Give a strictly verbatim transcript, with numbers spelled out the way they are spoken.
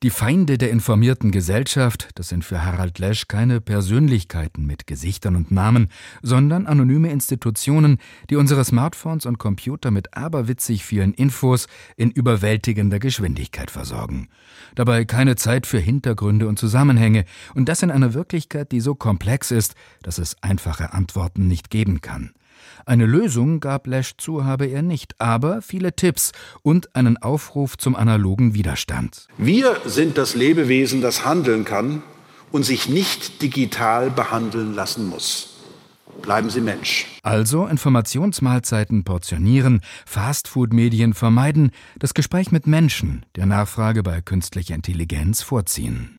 Die Feinde der informierten Gesellschaft, das sind für Harald Lesch keine Persönlichkeiten mit Gesichtern und Namen, sondern anonyme Institutionen, die unsere Smartphones und Computer mit aberwitzig vielen Infos in überwältigender Geschwindigkeit versorgen. Dabei keine Zeit für Hintergründe und Zusammenhänge, und das in einer Wirklichkeit, die so komplex ist, dass es einfache Antworten nicht geben kann. Eine Lösung gab Lesch zu, habe er nicht, aber viele Tipps und einen Aufruf zum analogen Widerstand. Wir sind das Lebewesen, das handeln kann und sich nicht digital behandeln lassen muss. Bleiben Sie Mensch. Also Informationsmahlzeiten portionieren, Fastfood-Medien vermeiden, das Gespräch mit Menschen, der Nachfrage bei künstlicher Intelligenz vorziehen.